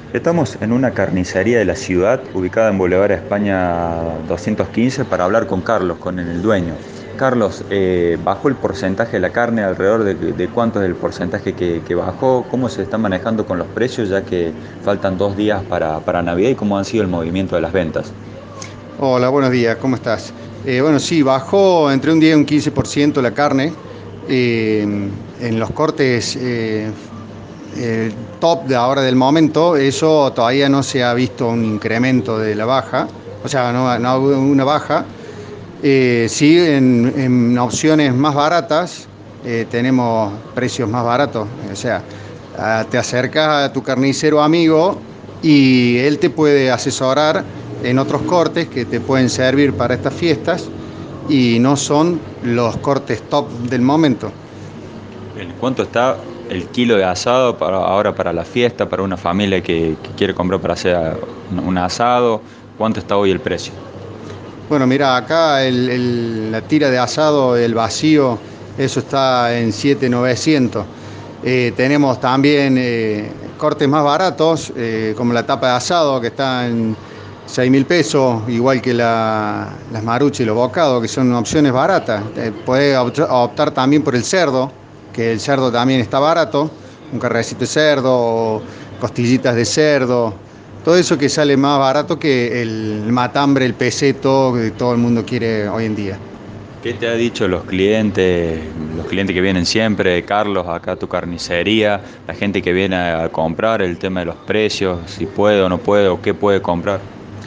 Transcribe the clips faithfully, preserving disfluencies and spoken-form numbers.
Estamos en una carnicería de la ciudad, ubicada en Boulevard España doscientos quince, para hablar con Carlos, con el dueño. Carlos, eh, ¿bajó el porcentaje de la carne? ¿Alrededor de, de cuánto es el porcentaje que, que bajó? ¿Cómo se está manejando con los precios, ya que faltan dos días para, para Navidad? ¿Y cómo han sido el movimiento de las ventas? Hola, buenos días, ¿cómo estás? Eh, bueno, sí, bajó entre un diez y un quince por ciento la carne. eh, en los cortes eh, eh, top de ahora del momento, eso todavía no se ha visto un incremento de la baja, o sea, no, no hubo una baja. Eh, sí, en, en opciones más baratas eh, tenemos precios más baratos, o sea, ah, te acercas a tu carnicero amigo y él te puede asesorar en otros cortes que te pueden servir para estas fiestas y no son los cortes top del momento. ¿En cuánto está el kilo de asado para, ahora para la fiesta, para una familia que, que quiere comprar para hacer un, un asado? ¿Cuánto está hoy el precio? Bueno, mira, acá el- el- la tira de asado, el vacío, eso está en siete mil novecientos. Eh, tenemos también eh, cortes más baratos, eh, como la tapa de asado, que está en seis mil pesos, igual que la- las maruchas y los bocados, que son opciones baratas. Eh, podés opt- optar también por el cerdo, que el cerdo también está barato, un carrecito de cerdo, o costillitas de cerdo. Todo eso que sale más barato que el matambre, el peseto que todo el mundo quiere hoy en día. ¿Qué te ha dicho los clientes, los clientes que vienen siempre, Carlos, acá a tu carnicería, la gente que viene a comprar, el tema de los precios, si puede o no puede, o qué puede comprar?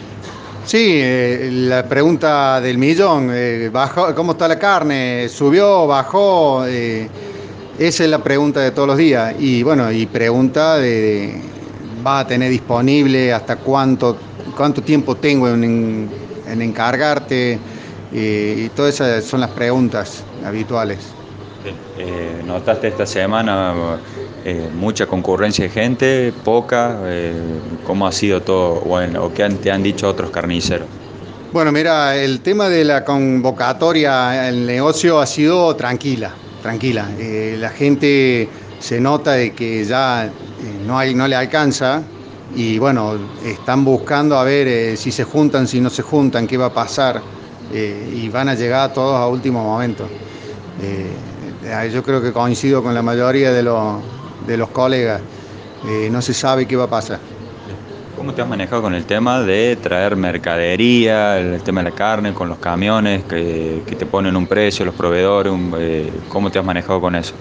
Sí, eh, la pregunta del millón, eh, bajó, ¿cómo está la carne? ¿Subió? ¿Bajó? Eh, esa es la pregunta de todos los días. Y bueno, y pregunta de, ¿vas a tener disponible hasta cuánto, cuánto tiempo tengo en, en- en encargarte? Eh, y todas esas son las preguntas habituales. Eh, ¿notaste esta semana eh, mucha concurrencia de gente, poca? Eh, ¿cómo ha sido todo? Bueno, ¿o qué han- te han dicho otros carniceros? Bueno, mira, el tema de la convocatoria al negocio ha sido tranquila, tranquila. Eh, la gente se nota de que ya eh, no hay, no le alcanza y bueno, están buscando a ver eh, si se juntan, si no se juntan, qué va a pasar eh, y van a llegar todos a último momento. Eh, eh, yo creo que coincido con la mayoría de los, de los colegas. Eh, no se sabe qué va a pasar. ¿Cómo te has manejado con el tema de traer mercadería, el tema de la carne, con los camiones que, que te ponen un precio, los proveedores? Un, eh, ¿cómo te has manejado con eso?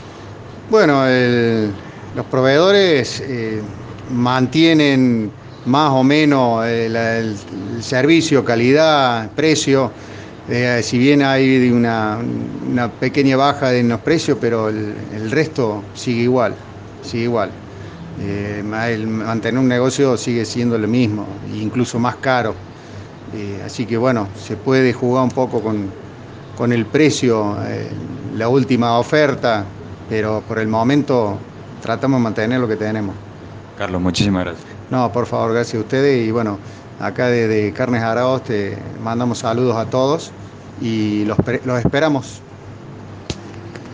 Bueno, el- los proveedores eh, mantienen más o menos el, el- el servicio, calidad, precio. Eh, si bien hay una, una pequeña baja en los precios, pero el, el resto sigue igual, sigue igual. Eh, ma- el mantener un negocio sigue siendo lo mismo, incluso más caro. Eh, así que bueno, se puede jugar un poco con, con el precio, eh, la última oferta, pero por el momento tratamos de mantener lo que tenemos. Carlos, muchísimas gracias. No, por favor, gracias a ustedes y bueno, acá de, de Carnes Araos te mandamos saludos a todos y los, los esperamos.